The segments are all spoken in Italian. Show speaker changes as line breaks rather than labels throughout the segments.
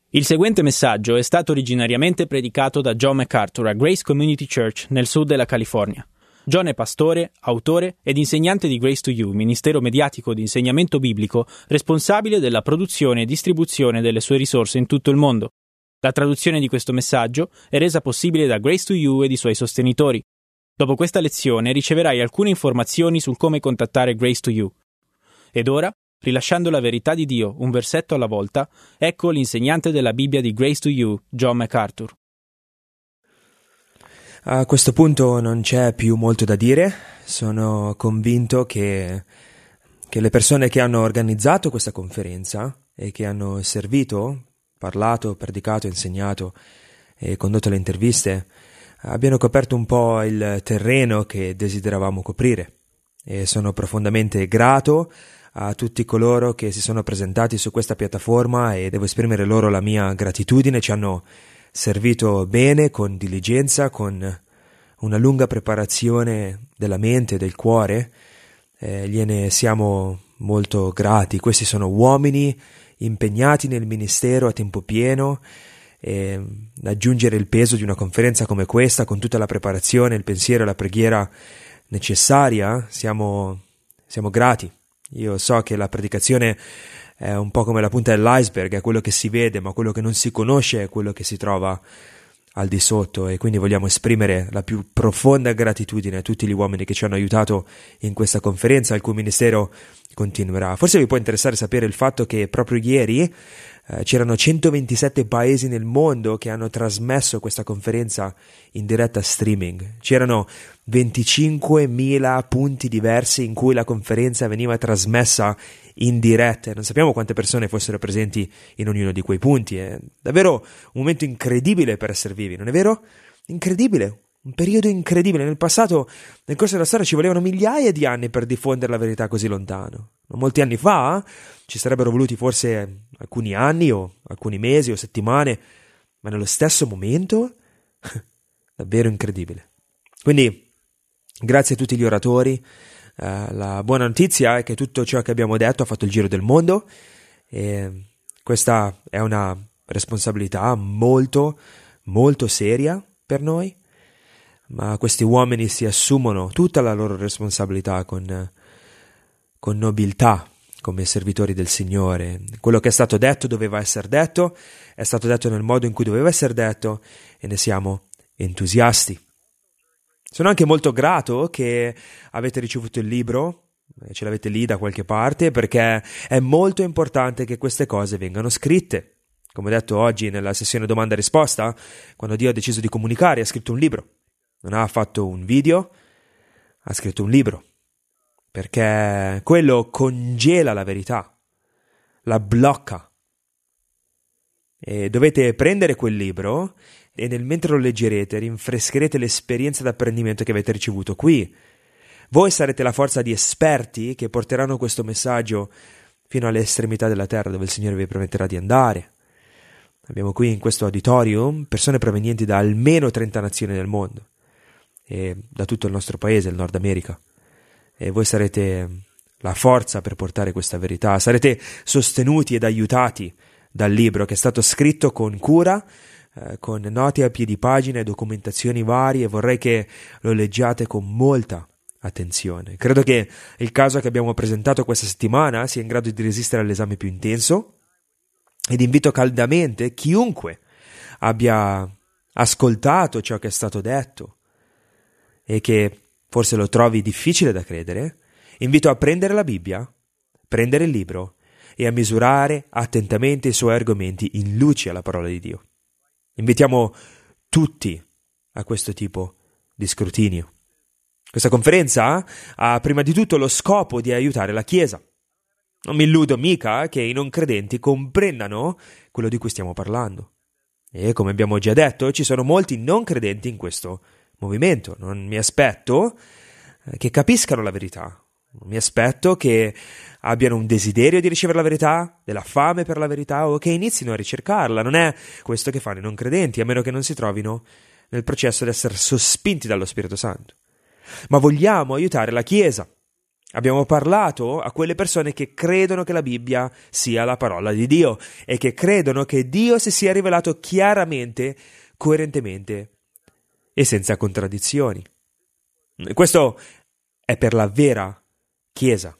Il seguente messaggio è stato originariamente predicato da John MacArthur a Grace Community Church nel sud della California. John è pastore, autore ed insegnante di Grace to You, ministero mediatico di insegnamento biblico responsabile della produzione e distribuzione delle sue risorse in tutto il mondo. La traduzione di questo messaggio è resa possibile da Grace to You ed i suoi sostenitori. Dopo questa lezione riceverai alcune informazioni sul come contattare Grace to You. Ed ora, rilasciando la verità di Dio un versetto alla volta, ecco l'insegnante della Bibbia di Grace to You, John MacArthur.
A questo punto non c'è più molto da dire. Sono convinto che le persone che hanno organizzato questa conferenza e che hanno servito, parlato, predicato, insegnato e condotto le interviste abbiano coperto un po' il terreno che desideravamo coprire, e sono profondamente grato a tutti coloro che si sono presentati su questa piattaforma e devo esprimere loro la mia gratitudine. Ci hanno servito bene, con diligenza, con una lunga preparazione della mente e del cuore. Gliene siamo molto grati. Questi sono uomini impegnati nel ministero a tempo pieno, e aggiungere il peso di una conferenza come questa con tutta la preparazione, il pensiero e la preghiera necessaria, siamo grati. Io so che la predicazione è un po' come la punta dell'iceberg, è quello che si vede, ma quello che non si conosce è quello che si trova al di sotto, e quindi vogliamo esprimere la più profonda gratitudine a tutti gli uomini che ci hanno aiutato in questa conferenza, il cui ministero continuerà. Forse vi può interessare sapere il fatto che proprio ieri c'erano 127 paesi nel mondo che hanno trasmesso questa conferenza in diretta streaming. C'erano 25.000 punti diversi in cui la conferenza veniva trasmessa in diretta. Non sappiamo quante persone fossero presenti in ognuno di quei punti. È davvero un momento incredibile per essere vivi, non è vero? Incredibile. Un periodo incredibile. Nel passato, nel corso della storia, ci volevano migliaia di anni per diffondere la verità così lontano. Molti anni fa ci sarebbero voluti forse alcuni anni o alcuni mesi o settimane, ma nello stesso momento davvero incredibile. Quindi grazie a tutti gli oratori. La buona notizia è che tutto ciò che abbiamo detto ha fatto il giro del mondo, e questa è una responsabilità molto molto seria per noi, ma questi uomini si assumono tutta la loro responsabilità con nobiltà, come servitori del Signore. Quello che è stato detto doveva essere detto, è stato detto nel modo in cui doveva essere detto, e ne siamo entusiasti. Sono anche molto grato che avete ricevuto il libro, ce l'avete lì da qualche parte, perché è molto importante che queste cose vengano scritte. Come ho detto oggi nella sessione domanda e risposta, quando Dio ha deciso di comunicare, ha scritto un libro. Non ha fatto un video, ha scritto un libro, perché quello congela la verità, la blocca. E dovete prendere quel libro e mentre lo leggerete rinfrescherete l'esperienza d'apprendimento che avete ricevuto qui. Voi sarete la forza di esperti che porteranno questo messaggio fino alle estremità della terra, dove il Signore vi permetterà di andare. Abbiamo qui in questo auditorium persone provenienti da almeno 30 nazioni del mondo e da tutto il nostro paese, il Nord America. E voi sarete la forza per portare questa verità. Sarete sostenuti ed aiutati dal libro che è stato scritto con cura, con note a piedi pagina e documentazioni varie. Vorrei che lo leggiate con molta attenzione. Credo che il caso che abbiamo presentato questa settimana sia in grado di resistere all'esame più intenso, ed invito caldamente chiunque abbia ascoltato ciò che è stato detto e che forse lo trovi difficile da credere, invito a prendere la Bibbia, prendere il libro e a misurare attentamente i suoi argomenti in luce alla parola di Dio. Invitiamo tutti a questo tipo di scrutinio. Questa conferenza ha prima di tutto lo scopo di aiutare la Chiesa. Non mi illudo mica che i non credenti comprendano quello di cui stiamo parlando. E come abbiamo già detto, ci sono molti non credenti in questo movimento. Non mi aspetto che capiscano la verità. Non mi aspetto che abbiano un desiderio di ricevere la verità, della fame per la verità, o che inizino a ricercarla. Non è questo che fanno i non credenti, a meno che non si trovino nel processo di essere sospinti dallo Spirito Santo. Ma vogliamo aiutare la Chiesa Abbiamo parlato a quelle persone che credono che la Bibbia sia la parola di Dio e che credono che Dio si sia rivelato chiaramente, coerentemente e senza contraddizioni. Questo è per la vera Chiesa,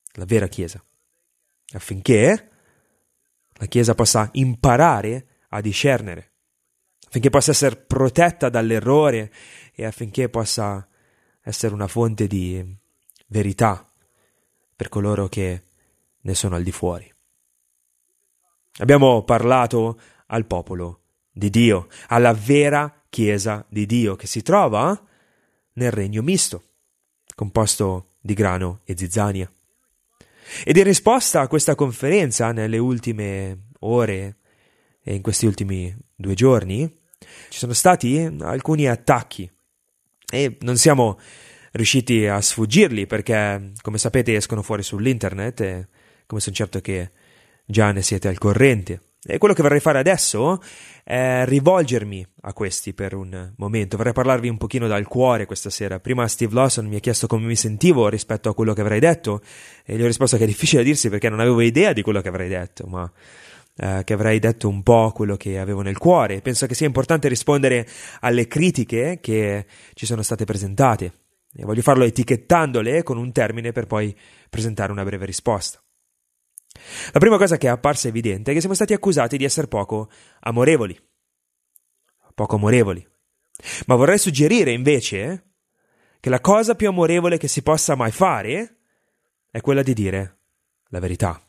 affinché la Chiesa possa imparare a discernere, affinché possa essere protetta dall'errore e affinché possa essere una fonte di verità per coloro che ne sono al di fuori. Abbiamo parlato al popolo di Dio, alla vera Chiesa di Dio che si trova nel regno misto, composto di grano e zizzania. Ed in risposta a questa conferenza, nelle ultime ore e in questi ultimi 2 giorni, ci sono stati alcuni attacchi e non siamo riusciti a sfuggirli perché, come sapete, escono fuori sull'internet e come sono certo che già ne siete al corrente. E quello che vorrei fare adesso è rivolgermi a questi per un momento. Vorrei parlarvi un pochino dal cuore questa sera. Prima Steve Lawson mi ha chiesto come mi sentivo rispetto a quello che avrei detto e gli ho risposto che è difficile dirsi perché non avevo idea di quello che avrei detto, ma che avrei detto un po' quello che avevo nel cuore. Penso che sia importante rispondere alle critiche che ci sono state presentate e voglio farlo etichettandole con un termine per poi presentare una breve risposta. La prima cosa che è apparsa evidente è che siamo stati accusati di essere poco amorevoli. Ma vorrei suggerire invece che la cosa più amorevole che si possa mai fare è quella di dire la verità.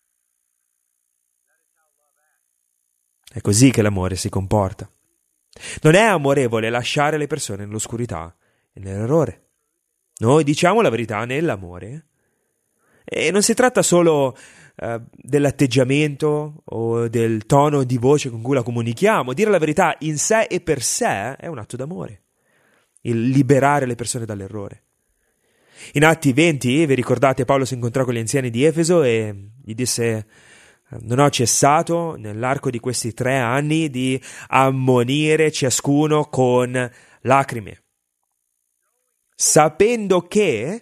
È così che l'amore si comporta. Non è amorevole lasciare le persone nell'oscurità e nell'errore. Noi diciamo la verità nell'amore e non si tratta solo dell'atteggiamento o del tono di voce con cui la comunichiamo. Dire la verità in sé e per sé è un atto d'amore, il liberare le persone dall'errore. In Atti 20, vi ricordate, Paolo si incontrò con gli anziani di Efeso e gli disse: non ho cessato nell'arco di questi 3 anni di ammonire ciascuno con lacrime, sapendo che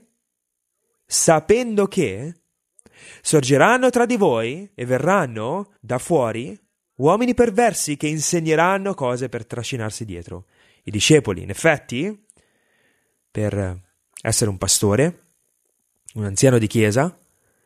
sorgeranno tra di voi e verranno da fuori uomini perversi che insegneranno cose per trascinarsi dietro i discepoli. In effetti, per essere un pastore, un anziano di chiesa,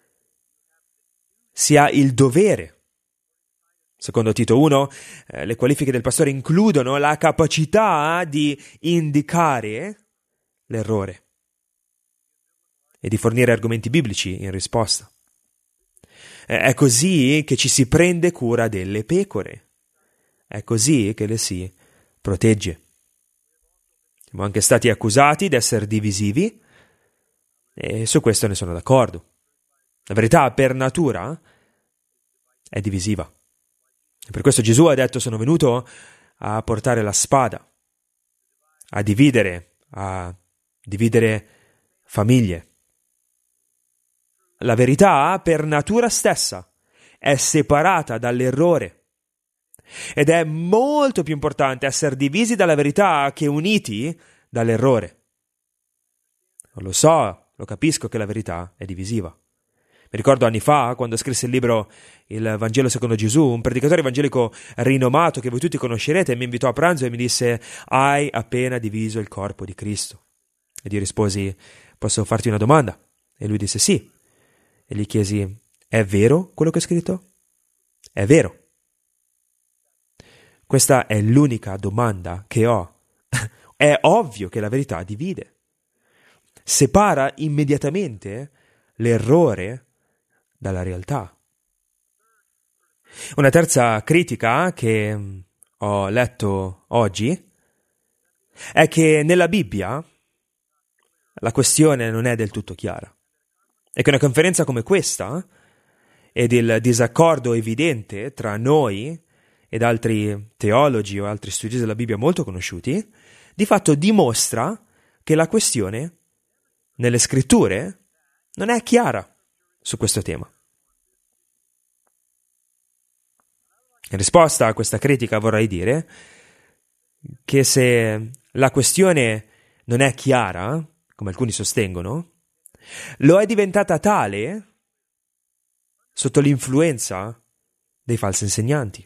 si ha il dovere. Secondo Tito 1, le qualifiche del pastore includono la capacità di indicare l'errore e di fornire argomenti biblici in risposta. È così che ci si prende cura delle pecore. È così che le si protegge. Siamo anche stati accusati di essere divisivi e su questo ne sono d'accordo. La verità per natura è divisiva. E per questo Gesù ha detto: sono venuto a portare la spada, a dividere famiglie. La verità per natura stessa è separata dall'errore ed è molto più importante essere divisi dalla verità che uniti dall'errore. Lo so, lo capisco che la verità è divisiva. Mi ricordo anni fa, quando scrisse il libro Il Vangelo secondo Gesù, un predicatore evangelico rinomato che voi tutti conoscerete mi invitò a pranzo e mi disse: hai appena diviso il corpo di Cristo. Ed io risposi: posso farti una domanda? E lui disse sì. E gli chiesi: è vero quello che ho scritto? È vero. Questa è l'unica domanda che ho. È ovvio che la verità divide. Separa immediatamente l'errore dalla realtà. Una terza critica che ho letto oggi è che nella Bibbia la questione non è del tutto chiara e che una conferenza come questa ed il disaccordo evidente tra noi ed altri teologi o altri studiosi della Bibbia molto conosciuti di fatto dimostra che la questione nelle scritture non è chiara su questo tema. In risposta a questa critica vorrei dire che se la questione non è chiara, come alcuni sostengono, Lo è diventata tale sotto l'influenza dei falsi insegnanti.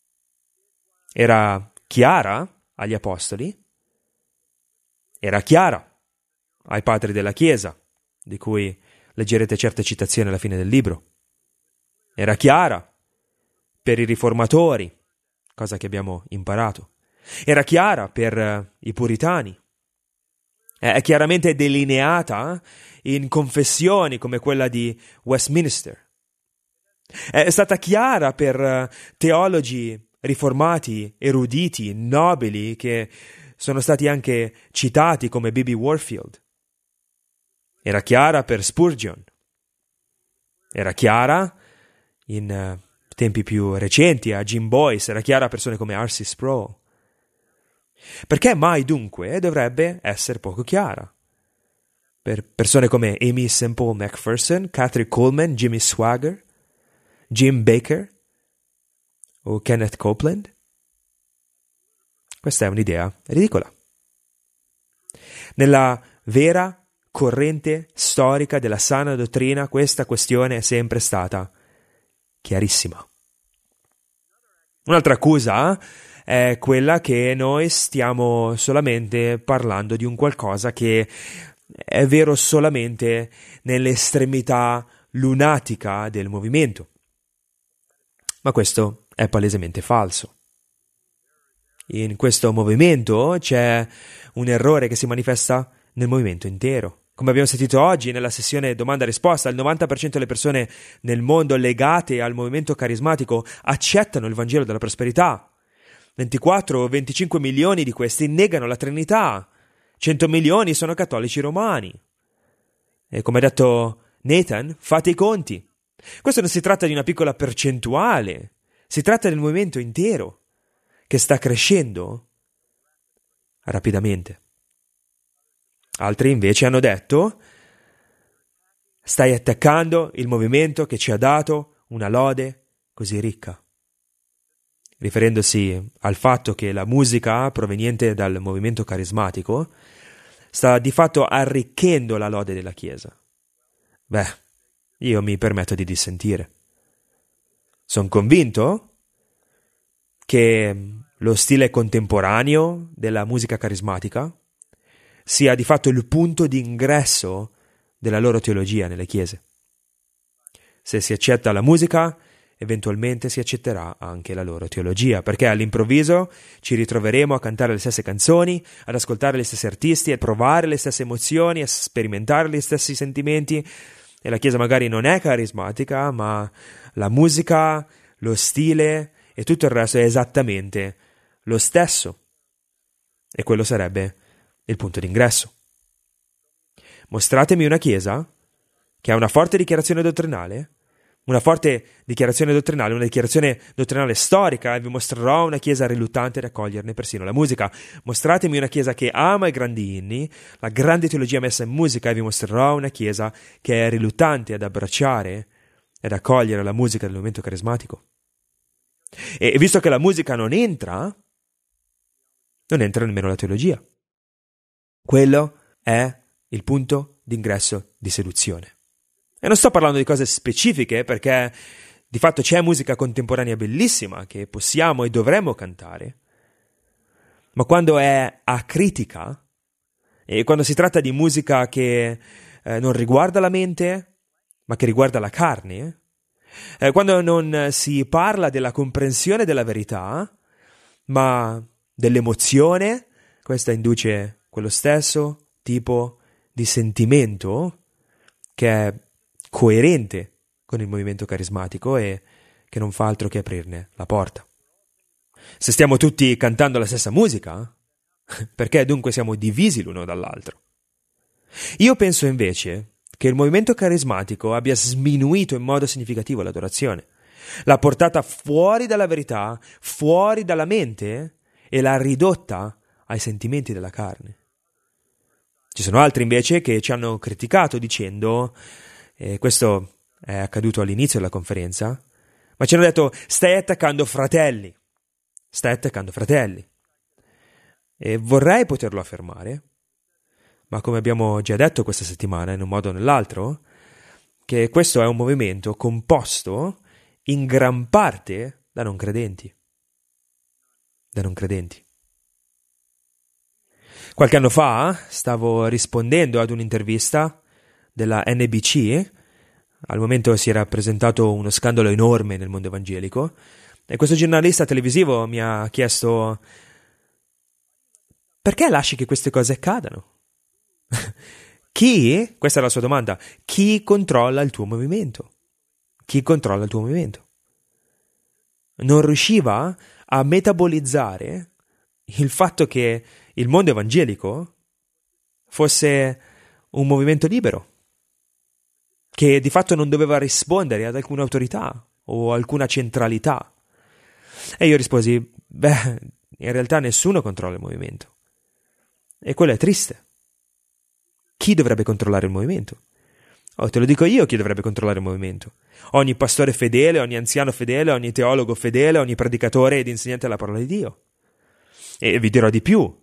Era chiara agli apostoli, era chiara ai padri della Chiesa, di cui leggerete certe citazioni alla fine del libro. Era chiara per i riformatori, cosa che abbiamo imparato. Era chiara per i puritani. È chiaramente delineata in confessioni come quella di Westminster. È stata chiara per teologi riformati, eruditi, nobili, che sono stati anche citati come B.B. Warfield. Era chiara per Spurgeon. Era chiara in tempi più recenti a Jim Boyce, era chiara a persone come R.C. Sproul. Perché mai dunque dovrebbe essere poco chiara? Per persone come Amy Semple McPherson, Catherine Coleman, Jimmy Swaggart, Jim Baker o Kenneth Copeland? Questa è un'idea ridicola. Nella vera corrente storica della sana dottrina questa questione è sempre stata chiarissima. Un'altra accusa è quella che noi stiamo solamente parlando di un qualcosa che è vero solamente nell'estremità lunatica del movimento. Ma questo è palesemente falso. In questo movimento c'è un errore che si manifesta nel movimento intero. Come abbiamo sentito oggi nella sessione domanda-risposta, il 90% delle persone nel mondo legate al movimento carismatico accettano il Vangelo della prosperità. 24 o 25 milioni di questi negano la Trinità. 100 milioni sono cattolici romani. E come ha detto Nathan, fate i conti. Questo non si tratta di una piccola percentuale, si tratta del movimento intero, che sta crescendo rapidamente. Altri invece hanno detto: stai attaccando il movimento che ci ha dato una lode così ricca, riferendosi al fatto che la musica proveniente dal movimento carismatico sta di fatto arricchendo la lode della Chiesa. Beh, io mi permetto di dissentire. Sono convinto che lo stile contemporaneo della musica carismatica sia di fatto il punto di ingresso della loro teologia nelle chiese. Se si accetta la musica, eventualmente si accetterà anche la loro teologia, perché all'improvviso ci ritroveremo a cantare le stesse canzoni, ad ascoltare gli stessi artisti, a provare le stesse emozioni, a sperimentare gli stessi sentimenti, e la Chiesa magari non è carismatica, ma la musica, lo stile e tutto il resto è esattamente lo stesso. E quello sarebbe il punto d'ingresso. Mostratemi una Chiesa che ha una forte dichiarazione dottrinale, una dichiarazione dottrinale storica, e vi mostrerò una Chiesa riluttante ad accoglierne persino la musica. Mostratemi una Chiesa che ama i grandi inni, la grande teologia messa in musica, e vi mostrerò una Chiesa che è riluttante ad abbracciare ed accogliere la musica del movimento carismatico. E visto che la musica non entra nemmeno la teologia. Quello è il punto d'ingresso di seduzione. E non sto parlando di cose specifiche, perché di fatto c'è musica contemporanea bellissima che possiamo e dovremmo cantare, ma quando è acritica e quando si tratta di musica che non riguarda la mente, ma che riguarda la carne, quando non si parla della comprensione della verità, ma dell'emozione, questa induce quello stesso tipo di sentimento che è coerente con il movimento carismatico e che non fa altro che aprirne la porta. Se stiamo tutti cantando la stessa musica, perché dunque siamo divisi l'uno dall'altro? Io penso invece che il movimento carismatico abbia sminuito in modo significativo l'adorazione, l'ha portata fuori dalla verità, fuori dalla mente e l'ha ridotta ai sentimenti della carne. Ci sono altri invece che ci hanno criticato dicendo, e questo è accaduto all'inizio della conferenza, ma ci hanno detto: stai attaccando fratelli. E vorrei poterlo affermare, ma come abbiamo già detto questa settimana, in un modo o nell'altro, che questo è un movimento composto in gran parte da non credenti. Da non credenti. Qualche anno fa stavo rispondendo ad un'intervista della NBC. Al momento si era presentato uno scandalo enorme nel mondo evangelico e questo giornalista televisivo mi ha chiesto: perché lasci che queste cose accadano? Questa è la sua domanda, chi controlla il tuo movimento? Chi controlla il tuo movimento? Non riusciva a metabolizzare il fatto che il mondo evangelico fosse un movimento libero, che di fatto non doveva rispondere ad alcuna autorità o alcuna centralità. E io risposi: in realtà nessuno controlla il movimento. E quello è triste. Chi dovrebbe controllare il movimento? Te lo dico io chi dovrebbe controllare il movimento. Ogni pastore fedele, ogni anziano fedele, ogni teologo fedele, ogni predicatore ed insegnante della parola di Dio. E vi dirò di più.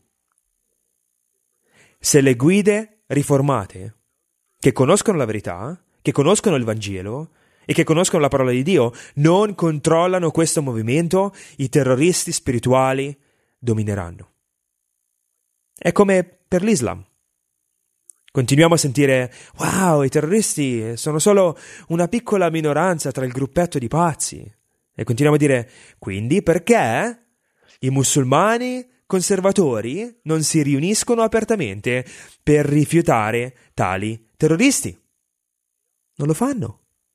Se le guide riformate, che conoscono la verità, che conoscono il Vangelo e che conoscono la parola di Dio, non controllano questo movimento, i terroristi spirituali domineranno. È come per l'Islam. Continuiamo a sentire: wow, i terroristi sono solo una piccola minoranza tra il gruppetto di pazzi. E continuiamo a dire: quindi perché i musulmani conservatori non si riuniscono apertamente per rifiutare tali terroristi? Non lo fanno.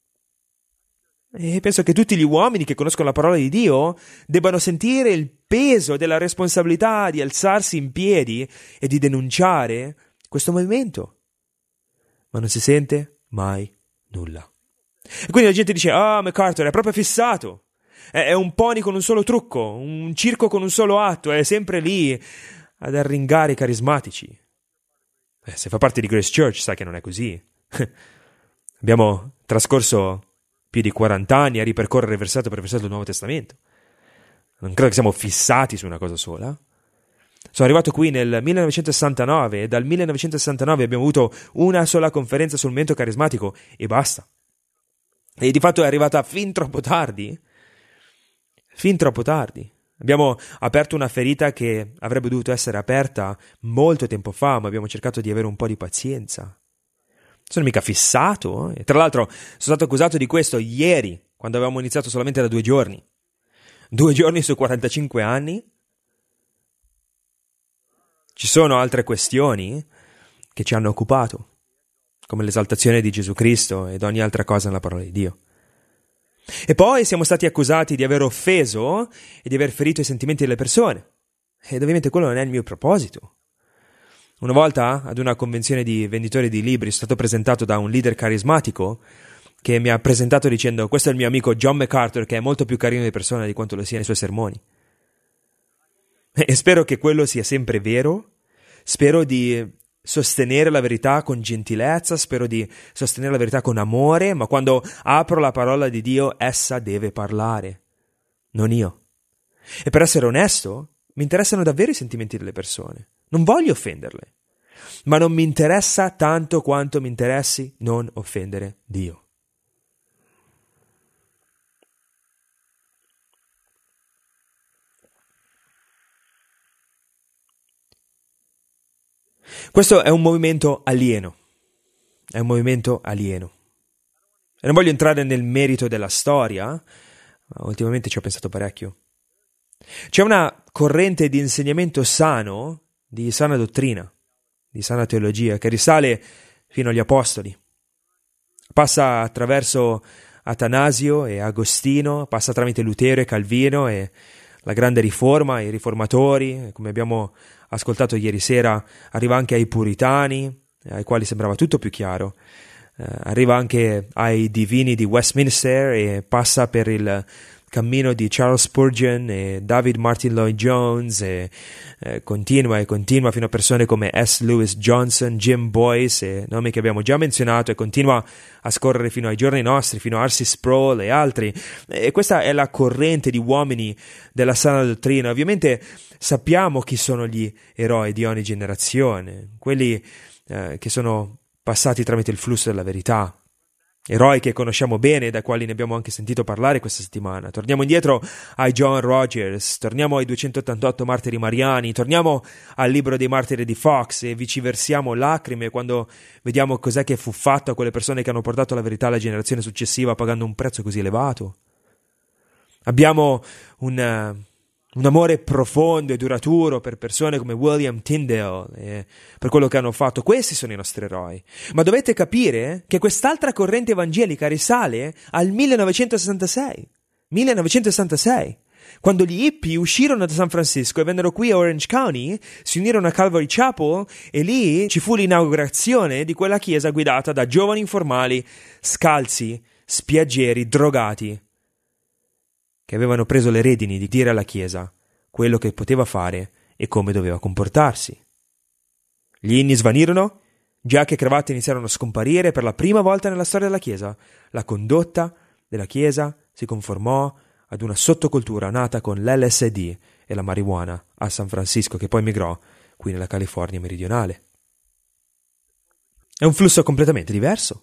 E penso che tutti gli uomini che conoscono la parola di Dio debbano sentire il peso della responsabilità di alzarsi in piedi e di denunciare questo movimento. Ma non si sente mai nulla. E quindi la gente dice: MacArthur è proprio fissato. È un pony con un solo trucco, un circo con un solo atto, è sempre lì ad arringare i carismatici. Se fa parte di Grace Church sa che non è così. Abbiamo trascorso più di 40 anni a ripercorrere versetto per versetto del Nuovo Testamento. Non credo che siamo fissati su una cosa sola. Sono arrivato qui nel 1969 e dal 1969 abbiamo avuto una sola conferenza sul movimento carismatico e basta. E di fatto è arrivata fin troppo tardi. Fin troppo tardi. Abbiamo aperto una ferita che avrebbe dovuto essere aperta molto tempo fa, ma abbiamo cercato di avere un po' di pazienza. Sono mica fissato. E tra l'altro sono stato accusato di questo ieri, quando avevamo iniziato solamente da 2 giorni. 2 giorni su 45 anni. Ci sono altre questioni che ci hanno occupato, come l'esaltazione di Gesù Cristo ed ogni altra cosa nella parola di Dio. E poi siamo stati accusati di aver offeso e di aver ferito i sentimenti delle persone. Ed ovviamente quello non è il mio proposito. Una volta, ad una convenzione di venditori di libri, sono stato presentato da un leader carismatico che mi ha presentato dicendo: questo è il mio amico John MacArthur, che è molto più carino di persona di quanto lo sia nei suoi sermoni. E spero che quello sia sempre vero. Spero di sostenere la verità con gentilezza, spero di sostenere la verità con amore, ma quando apro la parola di Dio, essa deve parlare, non io. E per essere onesto, mi interessano davvero i sentimenti delle persone. Non voglio offenderle, ma non mi interessa tanto quanto mi interessi non offendere Dio. Questo è un movimento alieno. È un movimento alieno. E non voglio entrare nel merito della storia, ma ultimamente ci ho pensato parecchio. C'è una corrente di insegnamento sano, di sana dottrina, di sana teologia, che risale fino agli Apostoli. Passa attraverso Atanasio e Agostino, passa tramite Lutero e Calvino e la grande riforma, i riformatori, come abbiamo ascoltato ieri sera, arriva anche ai puritani, ai quali sembrava tutto più chiaro, arriva anche ai divini di Westminster e passa per il cammino di Charles Spurgeon e David Martin Lloyd Jones e continua fino a persone come S. Lewis Johnson, Jim Boyce, e nomi che abbiamo già menzionato, e continua a scorrere fino ai giorni nostri, fino a R.C. Sproul e altri. E questa è la corrente di uomini della sana dottrina. Ovviamente sappiamo chi sono gli eroi di ogni generazione, quelli che sono passati tramite il flusso della verità. Eroi che conosciamo bene e dai quali ne abbiamo anche sentito parlare questa settimana. Torniamo indietro ai John Rogers, torniamo ai 288 martiri mariani, torniamo al libro dei martiri di Fox e viceversiamo lacrime quando vediamo cos'è che fu fatto a quelle persone che hanno portato la verità alla generazione successiva pagando un prezzo così elevato. Abbiamo un amore profondo e duraturo per persone come William Tyndale e per quello che hanno fatto. Questi sono i nostri eroi. Ma dovete capire che quest'altra corrente evangelica risale al 1966. 1966. Quando gli hippie uscirono da San Francisco e vennero qui a Orange County, si unirono a Calvary Chapel e lì ci fu l'inaugurazione di quella chiesa guidata da giovani informali, scalzi, spiaggieri, drogati, che avevano preso le redini di dire alla Chiesa quello che poteva fare e come doveva comportarsi. Gli inni svanirono, giacche e cravatte iniziarono a scomparire per la prima volta nella storia della Chiesa. La condotta della Chiesa si conformò ad una sottocultura nata con l'LSD e la marijuana a San Francisco, che poi migrò qui nella California meridionale. È un flusso completamente diverso.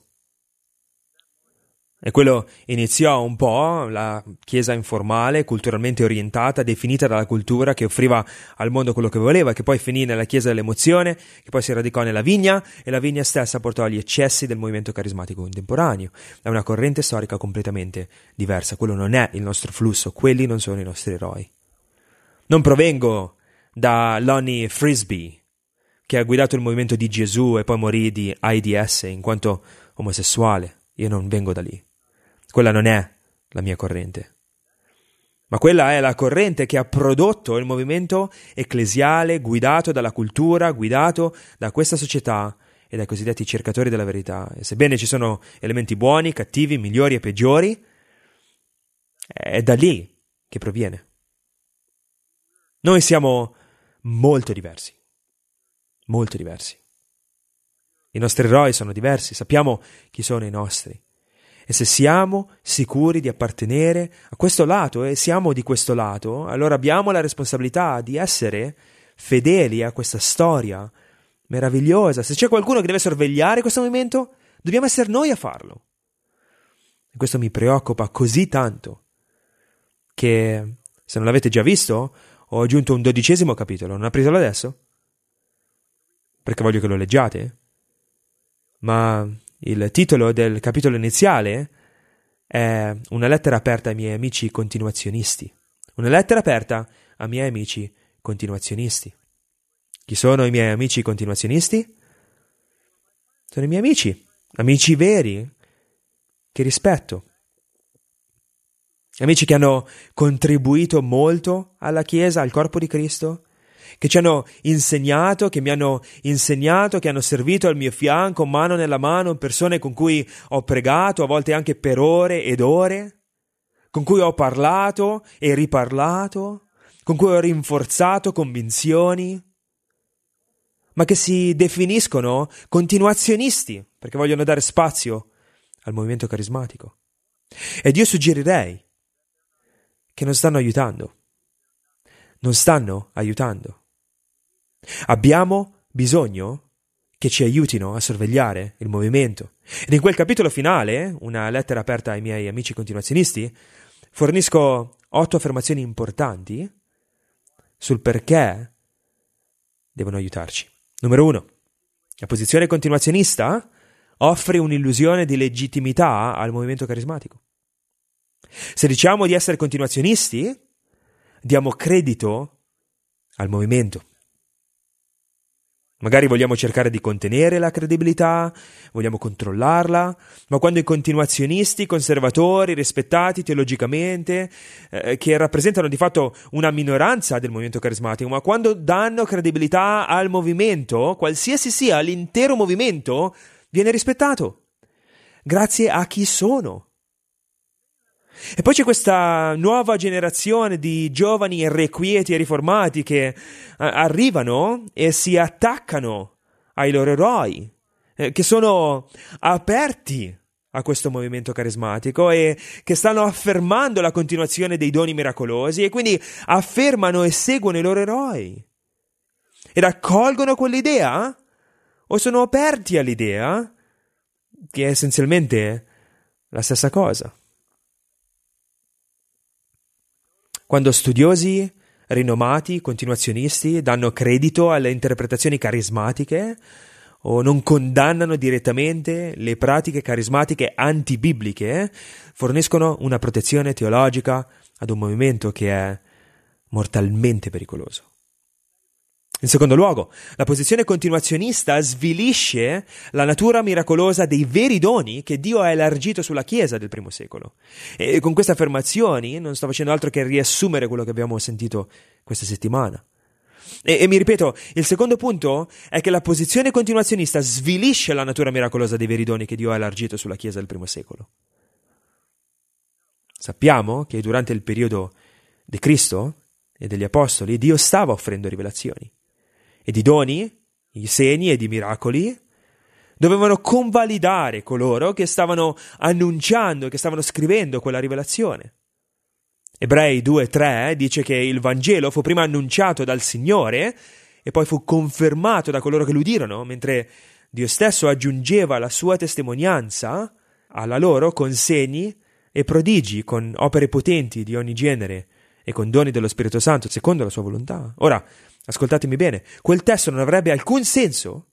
E quello iniziò un po' la chiesa informale, culturalmente orientata, definita dalla cultura, che offriva al mondo quello che voleva, che poi finì nella chiesa dell'emozione, che poi si radicò nella vigna, e la vigna stessa portò agli eccessi del movimento carismatico contemporaneo. È una corrente storica completamente diversa. Quello non è il nostro flusso, quelli non sono i nostri eroi. Non provengo da Lonnie Frisbee, che ha guidato il movimento di Gesù e poi morì di AIDS in quanto omosessuale. Io non vengo da lì. Quella non è la mia corrente. Ma quella è la corrente che ha prodotto il movimento ecclesiale guidato dalla cultura, guidato da questa società e dai cosiddetti cercatori della verità. E sebbene ci sono elementi buoni, cattivi, migliori e peggiori, è da lì che proviene. Noi siamo molto diversi. Molto diversi. I nostri eroi sono diversi, sappiamo chi sono i nostri. E se siamo sicuri di appartenere a questo lato e siamo di questo lato, allora abbiamo la responsabilità di essere fedeli a questa storia meravigliosa. Se c'è qualcuno che deve sorvegliare questo movimento, dobbiamo essere noi a farlo. E questo mi preoccupa così tanto che, se non l'avete già visto, ho aggiunto un 12° capitolo. Non apritelo adesso? Perché voglio che lo leggiate? Ma il titolo del capitolo iniziale è una lettera aperta ai miei amici continuazionisti. Una lettera aperta ai miei amici continuazionisti. Chi sono i miei amici continuazionisti? Sono i miei amici, amici veri, che rispetto. Amici che hanno contribuito molto alla Chiesa, al corpo di Cristo, che ci hanno insegnato, che mi hanno insegnato, che hanno servito al mio fianco, mano nella mano, persone con cui ho pregato, a volte anche per ore ed ore, con cui ho parlato e riparlato, con cui ho rinforzato convinzioni, ma che si definiscono continuazionisti, perché vogliono dare spazio al movimento carismatico. Ed io suggerirei che non stanno aiutando. Non stanno aiutando. Abbiamo bisogno che ci aiutino a sorvegliare il movimento. Ed in quel capitolo finale, una lettera aperta ai miei amici continuazionisti, fornisco 8 affermazioni importanti sul perché devono aiutarci. Numero 1. La posizione continuazionista offre un'illusione di legittimità al movimento carismatico. Se diciamo di essere continuazionisti, diamo credito al movimento. Magari vogliamo cercare di contenere la credibilità, vogliamo controllarla, ma quando i continuazionisti, conservatori, rispettati teologicamente, che rappresentano di fatto una minoranza del movimento carismatico, ma quando danno credibilità al movimento, qualsiasi sia l'intero movimento, viene rispettato, grazie a chi sono. E poi c'è questa nuova generazione di giovani irrequieti e riformati che arrivano e si attaccano ai loro eroi, che sono aperti a questo movimento carismatico e che stanno affermando la continuazione dei doni miracolosi e quindi affermano e seguono i loro eroi ed accolgono quell'idea o sono aperti all'idea che è essenzialmente la stessa cosa. Quando studiosi rinomati, continuazionisti, danno credito alle interpretazioni carismatiche o non condannano direttamente le pratiche carismatiche antibibliche, forniscono una protezione teologica ad un movimento che è mortalmente pericoloso. In secondo luogo, la posizione continuazionista svilisce la natura miracolosa dei veri doni che Dio ha elargito sulla Chiesa del primo secolo. E con queste affermazioni non sto facendo altro che riassumere quello che abbiamo sentito questa settimana. E mi ripeto, il secondo punto è che la posizione continuazionista svilisce la natura miracolosa dei veri doni che Dio ha elargito sulla Chiesa del primo secolo. Sappiamo che durante il periodo di Cristo e degli Apostoli Dio stava offrendo rivelazioni. E di doni, i segni e di miracoli dovevano convalidare coloro che stavano annunciando, che stavano scrivendo quella rivelazione. Ebrei 2:3 dice che il Vangelo fu prima annunciato dal Signore e poi fu confermato da coloro che l'udirono, mentre Dio stesso aggiungeva la sua testimonianza alla loro con segni e prodigi, con opere potenti di ogni genere e con doni dello Spirito Santo, secondo la sua volontà. Ora, ascoltatemi bene, quel testo non avrebbe alcun senso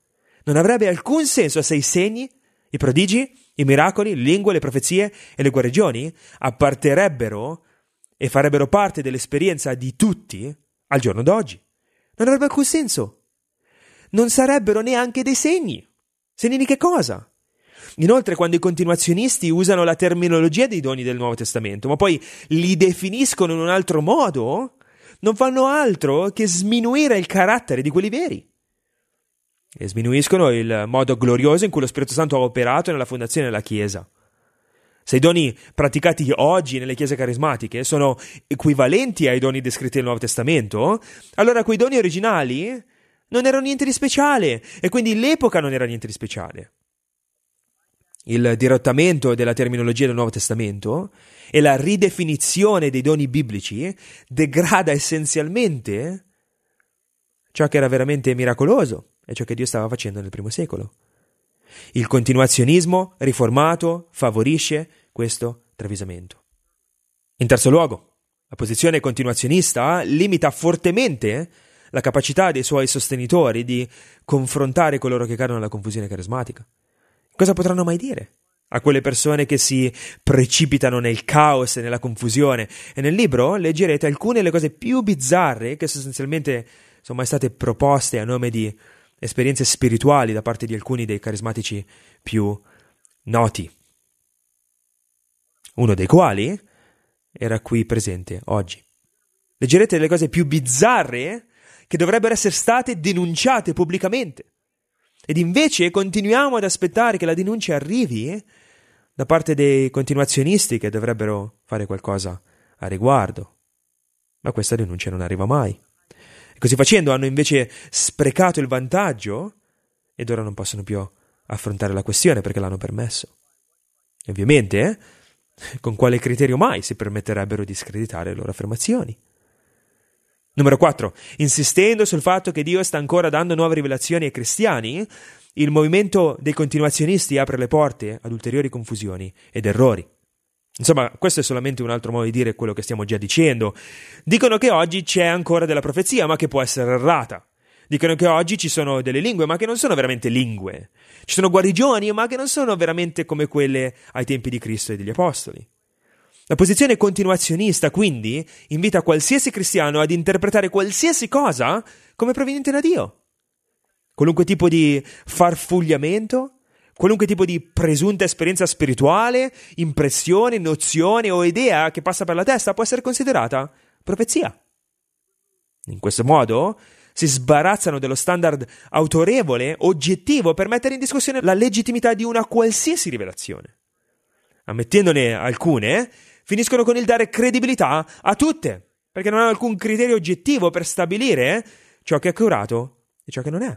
se i segni, i prodigi, i miracoli, le lingue, le profezie e le guarigioni apparterebbero e farebbero parte dell'esperienza di tutti al giorno d'oggi. Non avrebbe alcun senso. Non sarebbero neanche dei segni. Segni di che cosa? Inoltre, quando i continuazionisti usano la terminologia dei doni del Nuovo Testamento, ma poi li definiscono in un altro modo, non fanno altro che sminuire il carattere di quelli veri. E sminuiscono il modo glorioso in cui lo Spirito Santo ha operato nella fondazione della Chiesa. Se i doni praticati oggi nelle chiese carismatiche sono equivalenti ai doni descritti nel Nuovo Testamento, allora quei doni originali non erano niente di speciale e quindi l'epoca non era niente di speciale. Il dirottamento della terminologia del Nuovo Testamento e la ridefinizione dei doni biblici degrada essenzialmente ciò che era veramente miracoloso e ciò che Dio stava facendo nel primo secolo. Il continuazionismo riformato favorisce questo travisamento. In terzo luogo, la posizione continuazionista limita fortemente la capacità dei suoi sostenitori di confrontare coloro che cadono nella confusione carismatica. Cosa potranno mai dire a quelle persone che si precipitano nel caos e nella confusione? E nel libro leggerete alcune delle cose più bizzarre che sostanzialmente sono mai state proposte a nome di esperienze spirituali da parte di alcuni dei carismatici più noti. Uno dei quali era qui presente oggi. Leggerete delle cose più bizzarre che dovrebbero essere state denunciate pubblicamente. Ed invece continuiamo ad aspettare che la denuncia arrivi da parte dei continuazionisti che dovrebbero fare qualcosa a riguardo. Ma questa denuncia non arriva mai. E così facendo hanno invece sprecato il vantaggio ed ora non possono più affrontare la questione perché l'hanno permesso. E ovviamente, con quale criterio mai si permetterebbero di screditare le loro affermazioni? Numero 4. Insistendo sul fatto che Dio sta ancora dando nuove rivelazioni ai cristiani, il movimento dei continuazionisti apre le porte ad ulteriori confusioni ed errori. Insomma, questo è solamente un altro modo di dire quello che stiamo già dicendo. Dicono che oggi c'è ancora della profezia, ma che può essere errata. Dicono che oggi ci sono delle lingue, ma che non sono veramente lingue. Ci sono guarigioni, ma che non sono veramente come quelle ai tempi di Cristo e degli Apostoli. La posizione continuazionista, quindi, invita qualsiasi cristiano ad interpretare qualsiasi cosa come proveniente da Dio. Qualunque tipo di farfugliamento, qualunque tipo di presunta esperienza spirituale, impressione, nozione o idea che passa per la testa può essere considerata profezia. In questo modo si sbarazzano dello standard autorevole, oggettivo, per mettere in discussione la legittimità di una qualsiasi rivelazione. Ammettendone alcune, finiscono con il dare credibilità a tutte, perché non hanno alcun criterio oggettivo per stabilire ciò che è accurato e ciò che non è.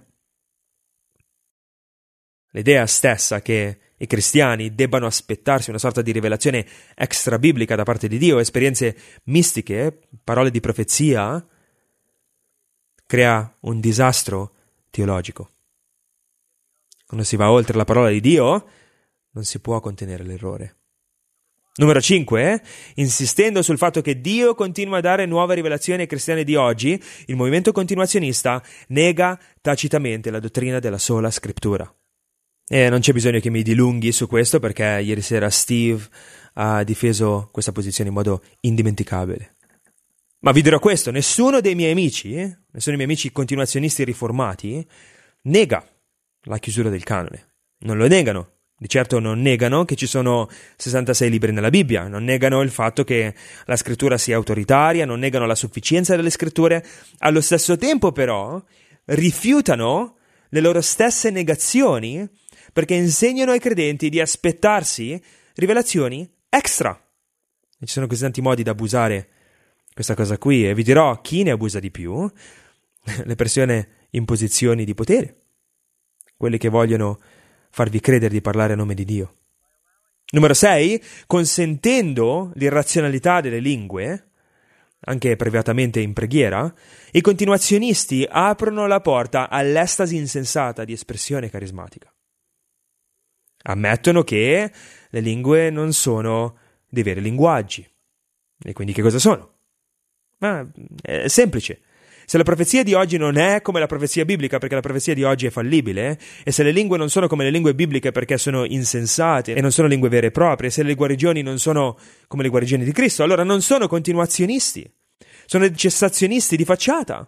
L'idea stessa che i cristiani debbano aspettarsi una sorta di rivelazione extra-biblica da parte di Dio, esperienze mistiche, parole di profezia, crea un disastro teologico. quando si va oltre la parola di Dio, non si può contenere l'errore. Numero 5, insistendo sul fatto che Dio continua a dare nuove rivelazioni ai cristiani di oggi, il movimento continuazionista nega tacitamente la dottrina della sola scrittura. E non c'è bisogno che mi dilunghi su questo perché ieri sera Steve ha difeso questa posizione in modo indimenticabile. Ma vi dirò questo, nessuno dei miei amici continuazionisti riformati, nega la chiusura del canone. Non lo negano. Di certo non negano che ci sono 66 libri nella Bibbia, non negano il fatto che la scrittura sia autoritaria, non negano la sufficienza delle scritture. Allo stesso tempo però rifiutano le loro stesse negazioni perché insegnano ai credenti di aspettarsi rivelazioni extra. E ci sono così tanti modi da abusare questa cosa qui e vi dirò chi ne abusa di più: le persone in posizioni di potere, quelli che vogliono farvi credere di parlare a nome di Dio. Numero 6, consentendo l'irrazionalità delle lingue, anche privatamente in preghiera, i continuazionisti aprono la porta all'estasi insensata di espressione carismatica. Ammettono che le lingue non sono dei veri linguaggi. E quindi che cosa sono? Ma è semplice. Se la profezia di oggi non è come la profezia biblica perché la profezia di oggi è fallibile, e se le lingue non sono come le lingue bibliche perché sono insensate e non sono lingue vere e proprie, se le guarigioni non sono come le guarigioni di Cristo, allora non sono continuazionisti, sono cessazionisti di facciata.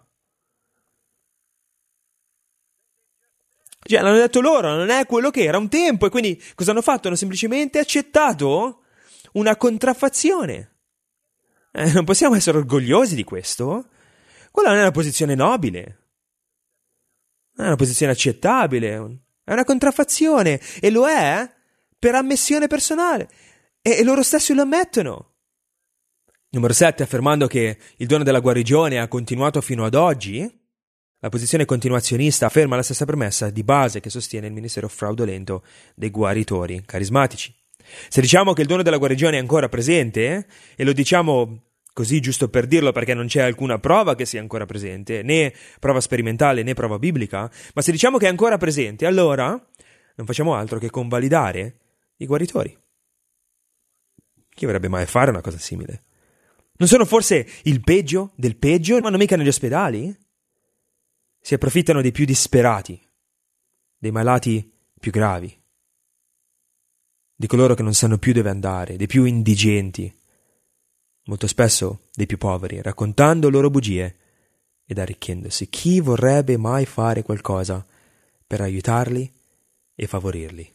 Cioè, l'hanno detto loro, non è quello che era un tempo, e quindi cosa hanno fatto? Hanno semplicemente accettato una contraffazione. Non possiamo essere orgogliosi di questo. Quella non è una posizione nobile, non è una posizione accettabile, è una contraffazione, e lo è per ammissione personale, e loro stessi lo ammettono. Numero 7, affermando che il dono della guarigione ha continuato fino ad oggi, la posizione continuazionista afferma la stessa premessa di base che sostiene il ministero fraudolento dei guaritori carismatici. Se diciamo che il dono della guarigione è ancora presente, e lo diciamo così giusto per dirlo perché non c'è alcuna prova che sia ancora presente, né prova sperimentale né prova biblica, ma se diciamo che è ancora presente, allora non facciamo altro che convalidare i guaritori. Chi vorrebbe mai fare una cosa simile? Non sono forse il peggio del peggio? Non vanno mica negli ospedali? Si approfittano dei più disperati, dei malati più gravi, di coloro che non sanno più dove andare, dei più indigenti, molto spesso dei più poveri, raccontando loro bugie ed arricchendosi. Chi vorrebbe mai fare qualcosa per aiutarli e favorirli?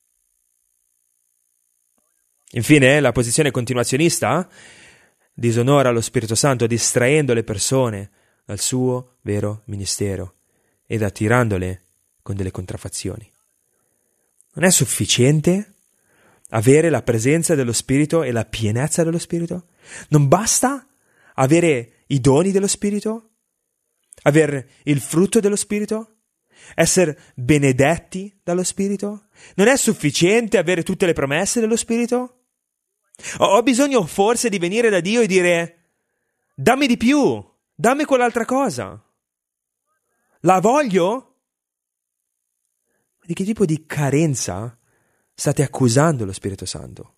Infine, la posizione continuazionista disonora lo Spirito Santo distraendo le persone dal suo vero ministero ed attirandole con delle contraffazioni. Non è sufficiente avere la presenza dello Spirito e la pienezza dello Spirito? Non basta avere i doni dello Spirito? Avere il frutto dello Spirito? Essere benedetti dallo Spirito? Non è sufficiente avere tutte le promesse dello Spirito? Ho bisogno forse di venire da Dio e dire: dammi di più, dammi quell'altra cosa. La voglio? Di che tipo di carenza state accusando lo Spirito Santo?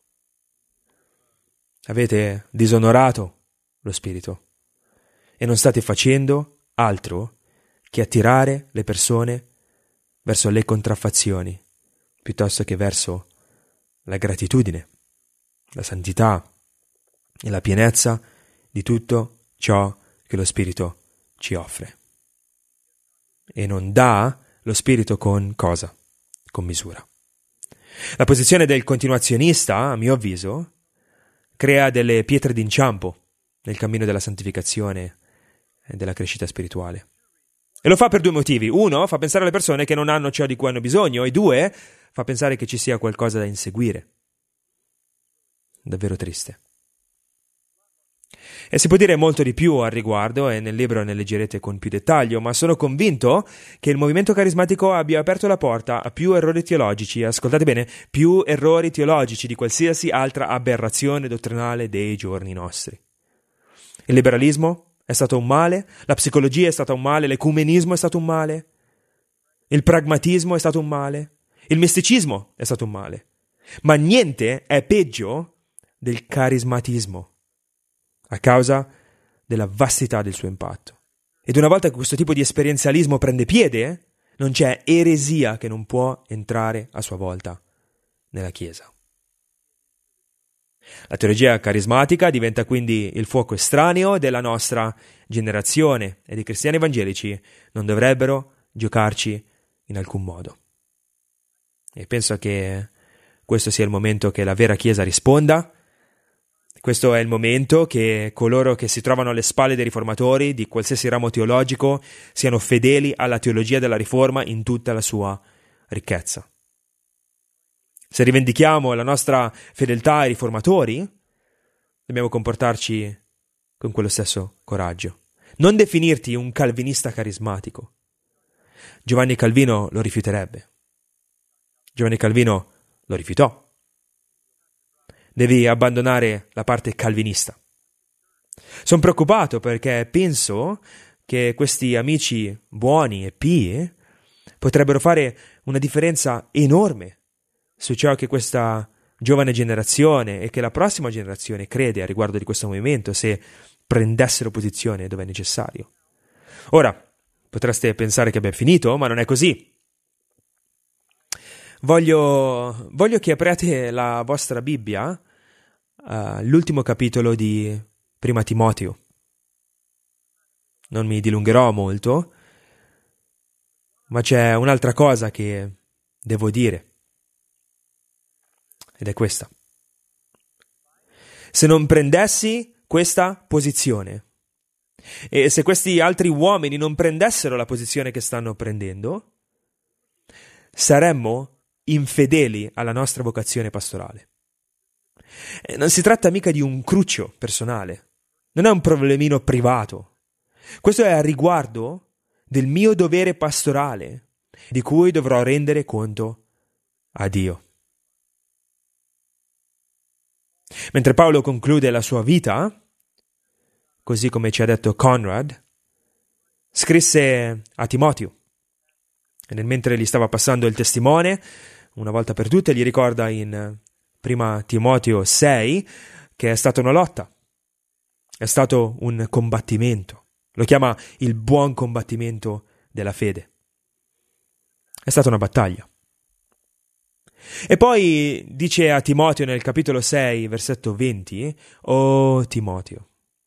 Avete disonorato lo Spirito e non state facendo altro che attirare le persone verso le contraffazioni piuttosto che verso la gratitudine, la santità e la pienezza di tutto ciò che lo Spirito ci offre. E non dà lo Spirito con cosa? Con misura. La posizione del continuazionista, a mio avviso, crea delle pietre d'inciampo nel cammino della santificazione e della crescita spirituale. E lo fa per due motivi. Uno, fa pensare alle persone che non hanno ciò di cui hanno bisogno, e due, fa pensare che ci sia qualcosa da inseguire. Davvero triste. E si può dire molto di più al riguardo, e nel libro ne leggerete con più dettaglio, ma sono convinto che il movimento carismatico abbia aperto la porta a più errori teologici, ascoltate bene, più errori teologici di qualsiasi altra aberrazione dottrinale dei giorni nostri. Il liberalismo è stato un male, la psicologia è stata un male, l'ecumenismo è stato un male, il pragmatismo è stato un male, Il misticismo è stato un male, ma niente è peggio del carismatismo, a causa della vastità del suo impatto. Ed una volta che questo tipo di esperienzialismo prende piede, non c'è eresia che non può entrare a sua volta nella Chiesa. La teologia carismatica diventa quindi il fuoco estraneo della nostra generazione ed i cristiani evangelici non dovrebbero giocarci in alcun modo. E penso che questo sia il momento che la vera Chiesa risponda. Questo è il momento che coloro che si trovano alle spalle dei riformatori di qualsiasi ramo teologico siano fedeli alla teologia della riforma in tutta la sua ricchezza. Se rivendichiamo la nostra fedeltà ai riformatori, dobbiamo comportarci con quello stesso coraggio. Non definirti un calvinista carismatico. Giovanni Calvino lo rifiuterebbe. Giovanni Calvino lo rifiutò. Devi abbandonare la parte calvinista. Sono preoccupato perché penso che questi amici buoni e pii potrebbero fare una differenza enorme su ciò che questa giovane generazione e che la prossima generazione crede a riguardo di questo movimento se prendessero posizione dove è necessario. Ora, potreste pensare che abbiamo finito, ma non è così. Voglio che apriate la vostra Bibbia all'ultimo capitolo di Prima Timoteo. Non mi dilungherò molto, ma c'è un'altra cosa che devo dire. Ed è questa. Se non prendessi questa posizione e se questi altri uomini non prendessero la posizione che stanno prendendo, saremmo infedeli alla nostra vocazione pastorale. Non si tratta mica di un cruccio personale, non è un problemino privato. Questo è a riguardo del mio dovere pastorale, di cui dovrò rendere conto a Dio. Mentre Paolo conclude la sua vita, così come ci ha detto Conrad, scrisse a Timoteo e mentre gli stava passando il testimone, una volta per tutte gli ricorda in Prima Timoteo 6 che è stata una lotta, è stato un combattimento, lo chiama il buon combattimento della fede, è stata una battaglia. E poi dice a Timoteo nel capitolo 6, versetto 20, o Timoteo,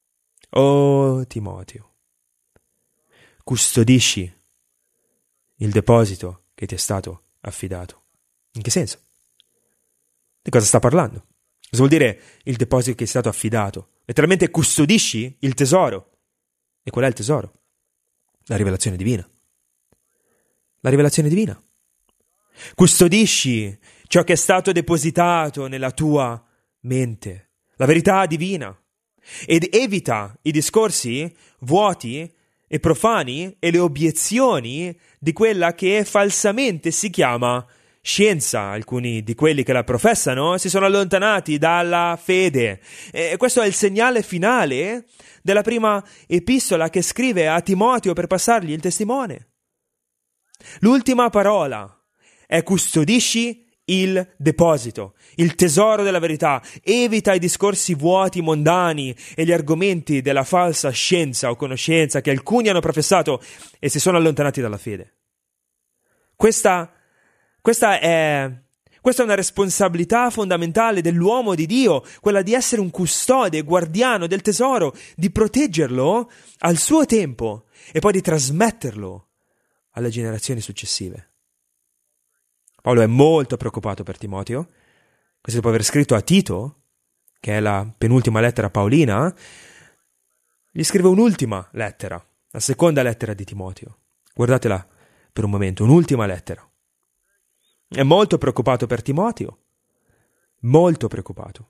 custodisci il deposito che ti è stato affidato. In che senso? Di cosa sta parlando? Cosa vuol dire il deposito che è stato affidato? Letteralmente custodisci il tesoro. E qual è il tesoro? La rivelazione divina. La rivelazione divina. Custodisci ciò che è stato depositato nella tua mente, la verità divina, ed evita i discorsi vuoti e profani e le obiezioni di quella che falsamente si chiama scienza. Alcuni di quelli che la professano si sono allontanati dalla fede. E questo è il segnale finale della prima epistola che scrive a Timoteo per passargli il testimone. L'ultima parola è custodisci il deposito, il tesoro della verità, evita i discorsi vuoti, mondani e gli argomenti della falsa scienza o conoscenza che alcuni hanno professato e si sono allontanati dalla fede. Questa è una responsabilità fondamentale dell'uomo di Dio, quella di essere un custode, guardiano del tesoro, di proteggerlo al suo tempo e poi di trasmetterlo alle generazioni successive. Paolo è molto preoccupato per Timoteo. Questo dopo aver scritto a Tito, che è la penultima lettera paolina, gli scrive un'ultima lettera, la seconda lettera di Timoteo. Guardatela per un momento, un'ultima lettera. È molto preoccupato per Timoteo, molto preoccupato.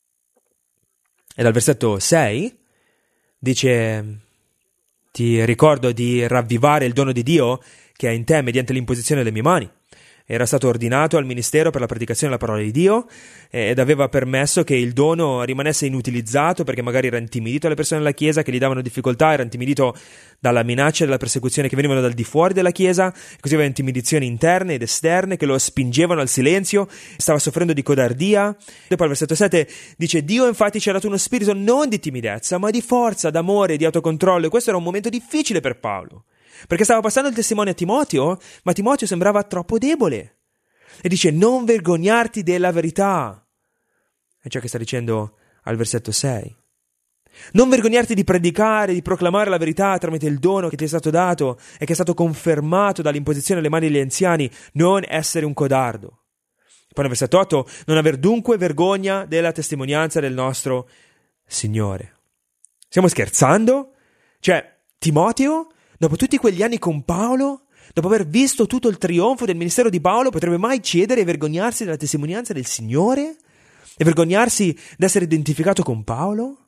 E dal versetto 6 dice: ti ricordo di ravvivare il dono di Dio che è in te mediante l'imposizione delle mie mani. era stato ordinato al ministero per la predicazione della parola di Dio ed aveva permesso che il dono rimanesse inutilizzato perché magari era intimidito dalle persone della Chiesa che gli davano difficoltà, era intimidito dalla minaccia e dalla persecuzione che venivano dal di fuori della Chiesa, così aveva intimidazioni interne ed esterne che lo spingevano al silenzio, stava soffrendo di codardia. Dopo al versetto 7 dice: Dio infatti ci ha dato uno spirito non di timidezza ma di forza, d'amore, di autocontrollo, e questo era un momento difficile per Paolo. Perché stava passando il testimone a Timoteo, ma Timoteo sembrava troppo debole. E dice: non vergognarti della verità. È ciò che sta dicendo al versetto 6. Non vergognarti di predicare, di proclamare la verità tramite il dono che ti è stato dato e che è stato confermato dall'imposizione alle mani degli anziani. Non essere un codardo. Poi nel versetto 8: non aver dunque vergogna della testimonianza del nostro Signore. Stiamo scherzando? Cioè, Timoteo, dopo tutti quegli anni con Paolo, dopo aver visto tutto il trionfo del ministero di Paolo, potrebbe mai cedere e vergognarsi della testimonianza del Signore? E vergognarsi d'essere identificato con Paolo?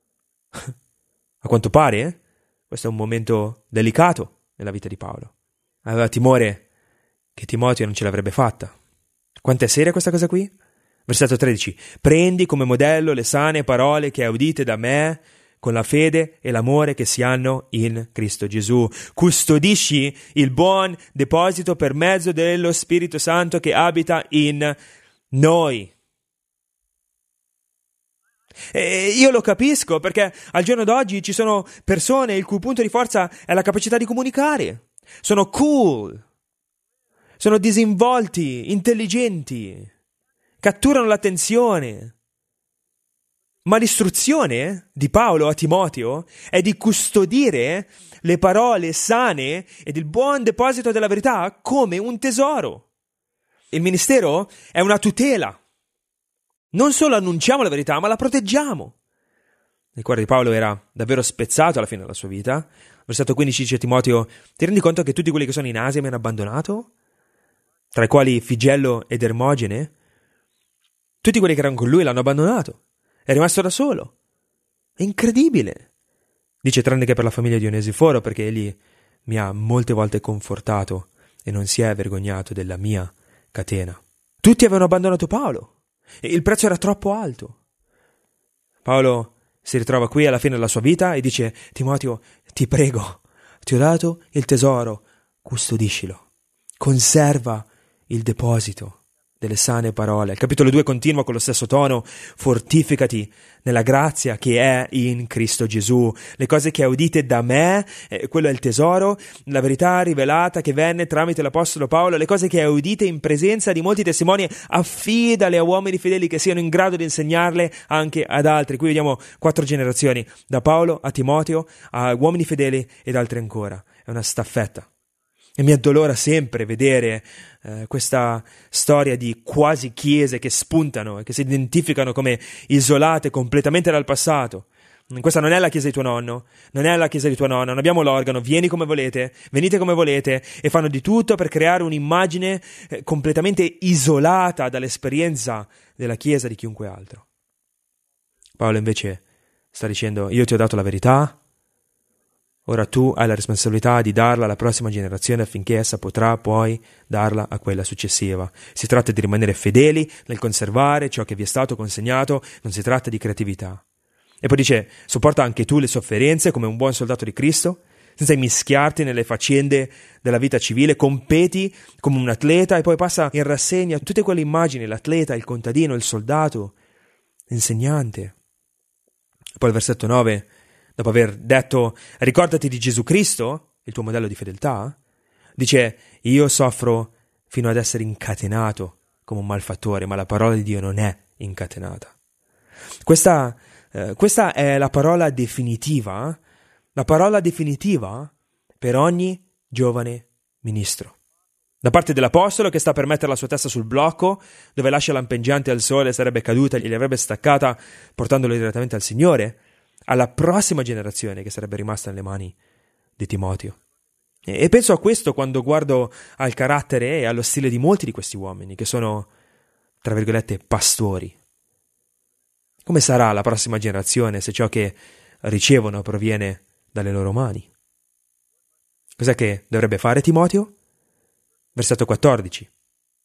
A quanto pare, questo è un momento delicato nella vita di Paolo. Aveva timore che Timoteo non ce l'avrebbe fatta. Quanto è seria questa cosa qui? Versetto 13. Prendi come modello le sane parole che hai udite da me, con la fede e l'amore che si hanno in Cristo Gesù. Custodisci il buon deposito per mezzo dello Spirito Santo che abita in noi. E io lo capisco, perché al giorno d'oggi ci sono persone il cui punto di forza è la capacità di comunicare. Sono cool, sono disinvolti, intelligenti, catturano l'attenzione. Ma l'istruzione di Paolo a Timoteo è di custodire le parole sane ed il buon deposito della verità come un tesoro. Il ministero è una tutela. Non solo annunciamo la verità, ma la proteggiamo. Il cuore di Paolo era davvero spezzato alla fine della sua vita. Versetto 15 dice a Timoteo: ti rendi conto che tutti quelli che sono in Asia mi hanno abbandonato? Tra i quali Figello ed Ermogene? Tutti quelli che erano con lui l'hanno abbandonato. È rimasto da solo. È incredibile. Dice: tranne che per la famiglia di Onesiforo, perché egli mi ha molte volte confortato e non si è vergognato della mia catena. Tutti avevano abbandonato Paolo e il prezzo era troppo alto. Paolo si ritrova qui alla fine della sua vita e dice: Timoteo, ti prego, ti ho dato il tesoro, custodiscilo, conserva il deposito delle sane parole. Il capitolo 2 continua con lo stesso tono: fortificati nella grazia che è in Cristo Gesù. Le cose che udite da me, quello è il tesoro, la verità rivelata che venne tramite l'apostolo Paolo, le cose che udite in presenza di molti testimoni, affidale a uomini fedeli che siano in grado di insegnarle anche ad altri. Qui vediamo 4 generazioni, da Paolo a Timoteo, a uomini fedeli ed altri ancora. È una staffetta. E mi addolora sempre vedere questa storia di quasi chiese che spuntano e che si identificano come isolate completamente dal passato. Questa non è la chiesa di tuo nonno, non è la chiesa di tua nonna, non abbiamo l'organo, vieni come volete, venite come volete, e fanno di tutto per creare un'immagine completamente isolata dall'esperienza della chiesa di chiunque altro. Paolo invece sta dicendo: io ti ho dato la verità, ora tu hai la responsabilità di darla alla prossima generazione affinché essa potrà poi darla a quella successiva. Si tratta di rimanere fedeli nel conservare ciò che vi è stato consegnato, non si tratta di creatività. E poi dice: sopporta anche tu le sofferenze come un buon soldato di Cristo, senza immischiarti nelle faccende della vita civile, competi come un atleta, e poi passa in rassegna tutte quelle immagini: l'atleta, il contadino, il soldato, l'insegnante. Poi il versetto 9, dopo aver detto ricordati di Gesù Cristo, il tuo modello di fedeltà, dice: io soffro fino ad essere incatenato come un malfattore, ma la parola di Dio non è incatenata. Questa è la parola definitiva per ogni giovane ministro. Da parte dell'apostolo, che sta per mettere la sua testa sul blocco, dove l'ascia lampeggiante al sole sarebbe caduta e gli avrebbe staccata portandolo direttamente al Signore, alla prossima generazione che sarebbe rimasta nelle mani di Timoteo. E penso a questo quando guardo al carattere e allo stile di molti di questi uomini, che sono, tra virgolette, pastori. Come sarà la prossima generazione se ciò che ricevono proviene dalle loro mani? Cos'è che dovrebbe fare Timoteo? Versetto 14.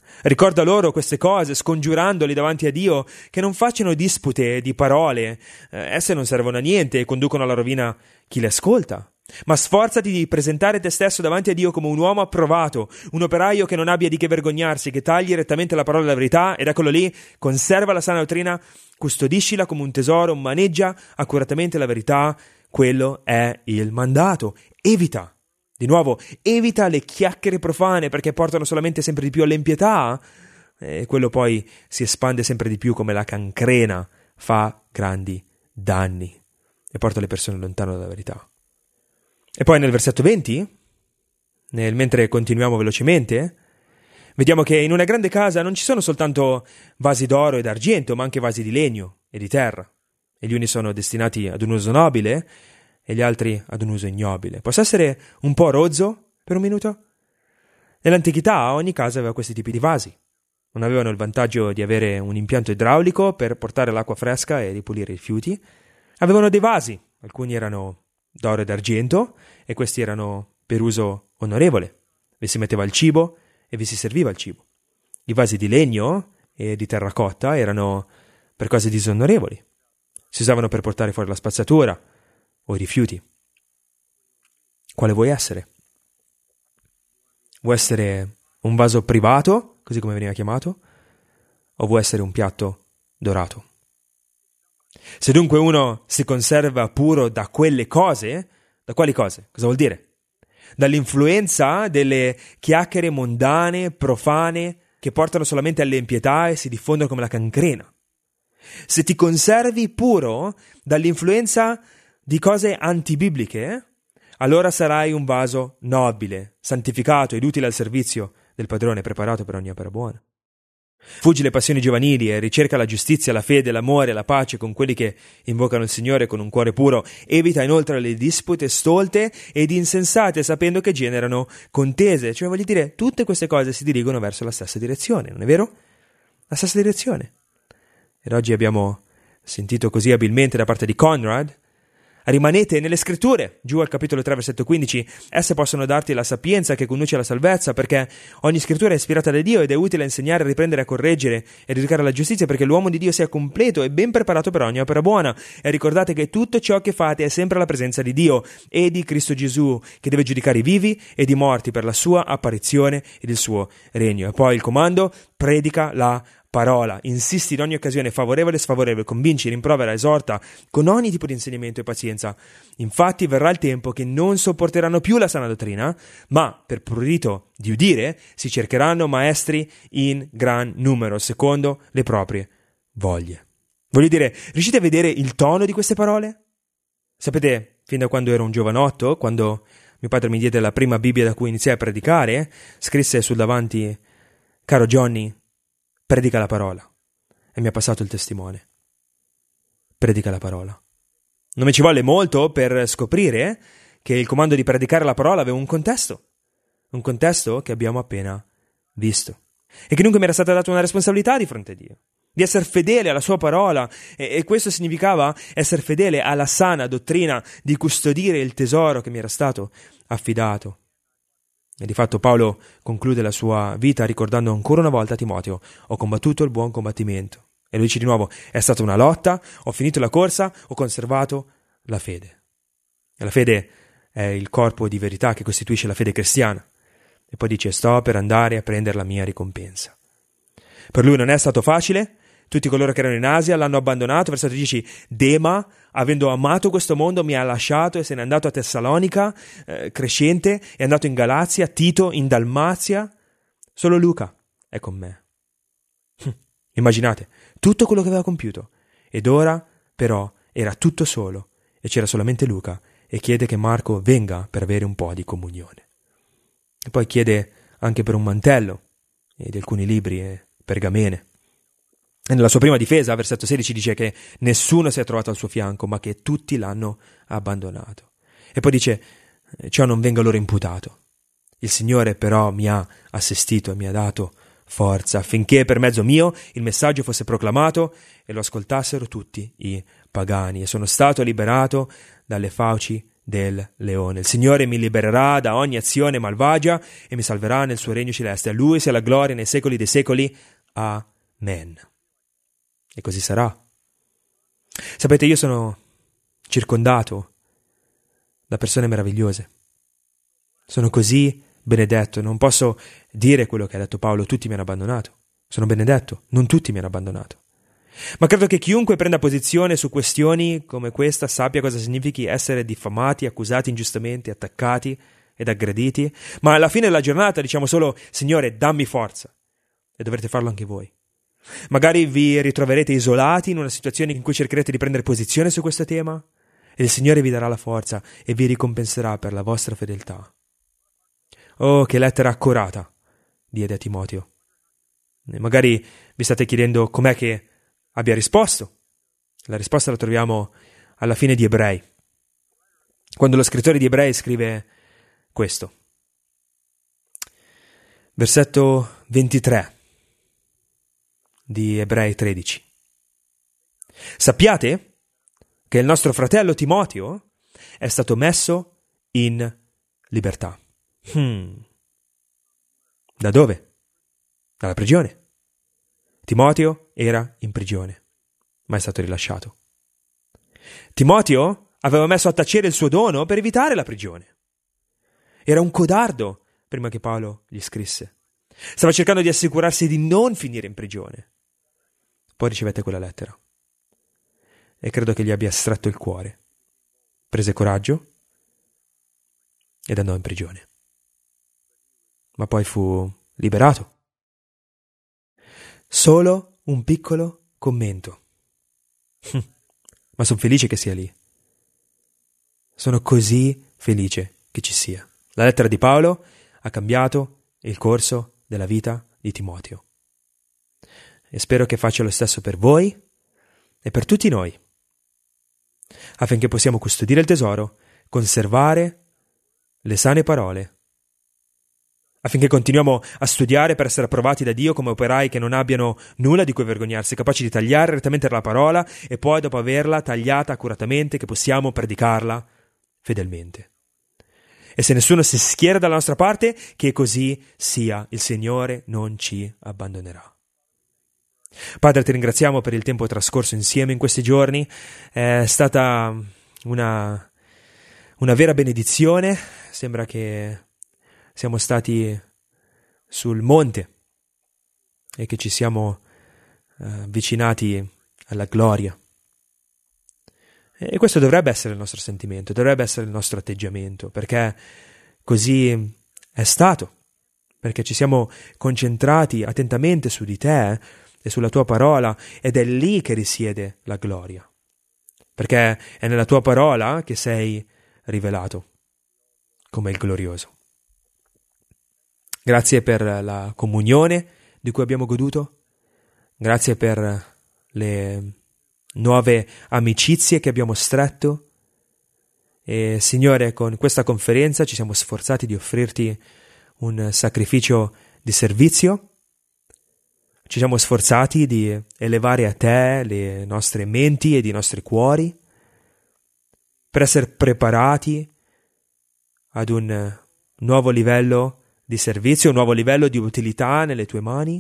Ricorda loro queste cose, scongiurandoli davanti a Dio, che non facciano dispute di parole. Esse non servono a niente e conducono alla rovina chi le ascolta. Ma sforzati di presentare te stesso davanti a Dio come un uomo approvato, un operaio che non abbia di che vergognarsi, che tagli rettamente la parola della verità, ed eccolo lì, conserva la sana dottrina, custodiscila come un tesoro, maneggia accuratamente la verità. Quello è il mandato. Evita le chiacchiere profane, perché portano solamente sempre di più all'impietà, e quello poi si espande sempre di più come la cancrena, fa grandi danni e porta le persone lontano dalla verità. E poi nel versetto 20, mentre continuiamo velocemente, vediamo che in una grande casa non ci sono soltanto vasi d'oro e d'argento, ma anche vasi di legno e di terra, e gli uni sono destinati ad un uso nobile e gli altri ad un uso ignobile. Posso essere un po' rozzo per un minuto? Nell'antichità ogni casa aveva questi tipi di vasi. Non avevano il vantaggio di avere un impianto idraulico per portare l'acqua fresca e ripulire i rifiuti. Avevano dei vasi, alcuni erano d'oro e d'argento, e questi erano per uso onorevole. Vi si metteva il cibo e vi si serviva il cibo. I vasi di legno e di terracotta erano per cose disonorevoli. Si usavano per portare fuori la spazzatura o i rifiuti. Quale vuoi essere? Vuoi essere un vaso privato, così come veniva chiamato, o vuoi essere un piatto dorato? Se dunque uno si conserva puro da quelle cose, da quali cose? Cosa vuol dire? Dall'influenza delle chiacchiere mondane, profane, che portano solamente all'impietà e si diffondono come la cancrena. Se ti conservi puro dall'influenza di cose antibibliche, allora sarai un vaso nobile, santificato ed utile al servizio del padrone, preparato per ogni opera buona. Fuggi le passioni giovanili e ricerca la giustizia, la fede, l'amore e la pace con quelli che invocano il Signore con un cuore puro. Evita inoltre le dispute stolte ed insensate, sapendo che generano contese. Cioè, voglio dire, tutte queste cose si dirigono verso la stessa direzione, non è vero? La stessa direzione. Ed oggi abbiamo sentito così abilmente da parte di Conrad: rimanete nelle scritture, giù al capitolo 3 versetto 15, esse possono darti la sapienza che conduce alla salvezza, perché ogni scrittura è ispirata da Dio ed è utile a insegnare, a riprendere, a correggere ed educare alla giustizia, perché l'uomo di Dio sia completo e ben preparato per ogni opera buona. E ricordate che tutto ciò che fate è sempre alla presenza di Dio e di Cristo Gesù, che deve giudicare i vivi ed i morti per la sua apparizione ed il suo regno. E poi il comando: predica la parola, insisti in ogni occasione, favorevole e sfavorevole, convinci, rimprovera, esorta con ogni tipo di insegnamento e pazienza. Infatti verrà il tempo che non sopporteranno più la sana dottrina, ma per prurito di udire si cercheranno maestri in gran numero, secondo le proprie voglie. Voglio dire, riuscite a vedere il tono di queste parole? Sapete, fin da quando ero un giovanotto, quando mio padre mi diede la prima Bibbia da cui iniziai a predicare, scrisse sul davanti: caro Johnny, predica la parola. E mi ha passato il testimone. Predica la parola. Non mi ci volle molto per scoprire che il comando di predicare la parola aveva un contesto che abbiamo appena visto, e che dunque mi era stata data una responsabilità di fronte a Dio, di essere fedele alla sua parola, e questo significava essere fedele alla sana dottrina, di custodire il tesoro che mi era stato affidato. E di fatto Paolo conclude la sua vita ricordando ancora una volta a Timoteo: ho combattuto il buon combattimento. E lui dice di nuovo: è stata una lotta, ho finito la corsa, ho conservato la fede. E la fede è il corpo di verità che costituisce la fede cristiana. E poi dice: sto per andare a prendere la mia ricompensa. Per lui non è stato facile. Tutti coloro che erano in Asia l'hanno abbandonato. Versetto 10: Dema, avendo amato questo mondo, mi ha lasciato e se n'è andato a Tessalonica, Crescente, è andato in Galazia, Tito in Dalmazia. Solo Luca è con me. Immaginate tutto quello che aveva compiuto, ed ora però era tutto solo e c'era solamente Luca, e chiede che Marco venga per avere un po' di comunione. E poi chiede anche per un mantello e di alcuni libri e pergamene. E nella sua prima difesa, versetto 16, dice che nessuno si è trovato al suo fianco, ma che tutti l'hanno abbandonato. E poi dice: ciò non venga loro imputato. Il Signore però mi ha assistito e mi ha dato forza, affinché per mezzo mio il messaggio fosse proclamato e lo ascoltassero tutti i pagani. E sono stato liberato dalle fauci del leone. Il Signore mi libererà da ogni azione malvagia e mi salverà nel suo regno celeste. A Lui sia la gloria nei secoli dei secoli. Amen. E così sarà. Sapete, io sono circondato da persone meravigliose. Sono così benedetto. Non posso dire quello che ha detto Paolo: tutti mi hanno abbandonato. Sono benedetto, non tutti mi hanno abbandonato. Ma credo che chiunque prenda posizione su questioni come questa sappia cosa significhi essere diffamati, accusati ingiustamente, attaccati ed aggrediti. Ma alla fine della giornata diciamo solo: Signore, dammi forza. E dovrete farlo anche voi. Magari vi ritroverete isolati in una situazione in cui cercherete di prendere posizione su questo tema, e il Signore vi darà la forza e vi ricompenserà per la vostra fedeltà. Oh, che lettera accurata diede a Timoteo. E magari vi state chiedendo com'è che abbia risposto. La risposta la troviamo alla fine di Ebrei, quando lo scrittore di Ebrei scrive questo. Versetto 23 di Ebrei 13. Sappiate che il nostro fratello Timoteo è stato messo in libertà. Da dove? Dalla prigione. Timoteo era in prigione, ma è stato rilasciato. Timoteo aveva messo a tacere il suo dono per evitare la prigione. Era un codardo prima che Paolo gli scrisse. Stava cercando di assicurarsi di non finire in prigione. Poi ricevette quella lettera e credo che gli abbia stretto il cuore. Prese coraggio ed andò in prigione. Ma poi fu liberato. Solo un piccolo commento. Ma sono felice che sia lì. Sono così felice che ci sia. La lettera di Paolo ha cambiato il corso della vita di Timoteo. E spero che faccia lo stesso per voi e per tutti noi, affinché possiamo custodire il tesoro, conservare le sane parole, affinché continuiamo a studiare per essere approvati da Dio come operai che non abbiano nulla di cui vergognarsi, capaci di tagliare rettamente la parola e poi, dopo averla tagliata accuratamente, che possiamo predicarla fedelmente. E se nessuno si schiera dalla nostra parte, che così sia. Il Signore non ci abbandonerà. Padre, ti ringraziamo per il tempo trascorso insieme in questi giorni. È stata una vera benedizione. Sembra che siamo stati sul monte e che ci siamo avvicinati alla gloria. E questo dovrebbe essere il nostro sentimento, dovrebbe essere il nostro atteggiamento, perché così è stato, perché ci siamo concentrati attentamente su di te e sulla tua parola, ed è lì che risiede la gloria, perché è nella tua parola che sei rivelato come il glorioso. Grazie per la comunione di cui abbiamo goduto, grazie per le nuove amicizie che abbiamo stretto, e Signore, con questa conferenza ci siamo sforzati di offrirti un sacrificio di servizio. Ci siamo sforzati di elevare a te le nostre menti ed i nostri cuori per essere preparati ad un nuovo livello di servizio, un nuovo livello di utilità nelle tue mani,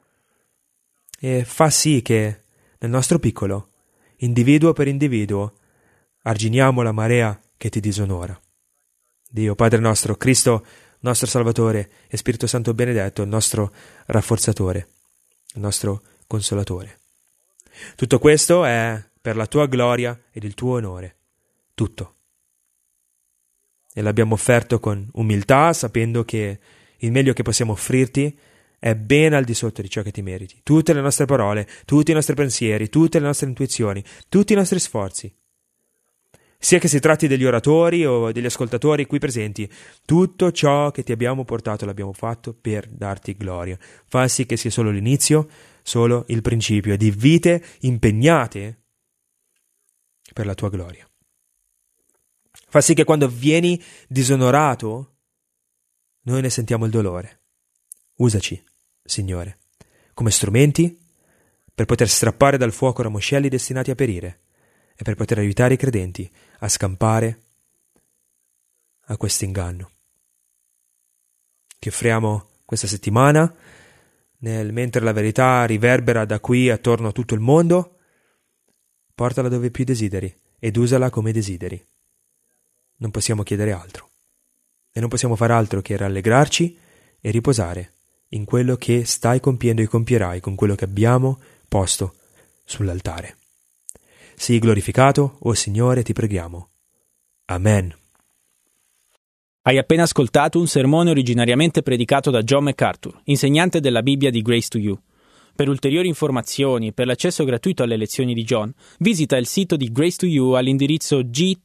e fa sì che nel nostro piccolo, individuo per individuo, arginiamo la marea che ti disonora. Dio, Padre nostro, Cristo, nostro Salvatore, e Spirito Santo benedetto, il nostro rafforzatore, il nostro consolatore. Tutto questo è per la tua gloria ed il tuo onore. Tutto. E l'abbiamo offerto con umiltà, sapendo che il meglio che possiamo offrirti è ben al di sotto di ciò che ti meriti. Tutte le nostre parole, tutti i nostri pensieri, tutte le nostre intuizioni, tutti i nostri sforzi. Sia che si tratti degli oratori o degli ascoltatori qui presenti, tutto ciò che ti abbiamo portato l'abbiamo fatto per darti gloria. Fa sì che sia solo l'inizio, solo il principio di vite impegnate per la tua gloria. Fa sì che quando vieni disonorato, noi ne sentiamo il dolore. Usaci, Signore, come strumenti per poter strappare dal fuoco ramoscelli destinati a perire e per poter aiutare i credenti a scampare a questo inganno. Ti offriamo questa settimana, mentre la verità riverbera da qui attorno a tutto il mondo, portala dove più desideri ed usala come desideri. Non possiamo chiedere altro. E non possiamo far altro che rallegrarci e riposare in quello che stai compiendo e compierai con quello che abbiamo posto sull'altare. Sii glorificato, o Signore, ti preghiamo. Amen.
Hai appena ascoltato un sermone originariamente predicato da John MacArthur, insegnante della Bibbia di Grace to You. Per ulteriori informazioni e per l'accesso gratuito alle lezioni di John, visita il sito di Grace to You all'indirizzo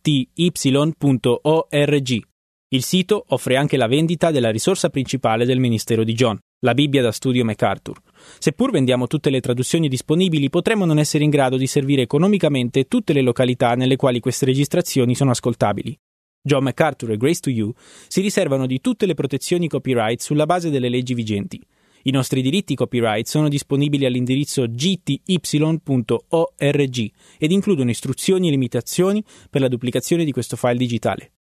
gty.org. Il sito offre anche la vendita della risorsa principale del ministero di John, la Bibbia da studio MacArthur. Seppur vendiamo tutte le traduzioni disponibili, potremmo non essere in grado di servire economicamente tutte le località nelle quali queste registrazioni sono ascoltabili. John MacArthur e Grace to You si riservano di tutte le protezioni copyright sulla base delle leggi vigenti. I nostri diritti copyright sono disponibili all'indirizzo gty.org ed includono istruzioni e limitazioni per la duplicazione di questo file digitale.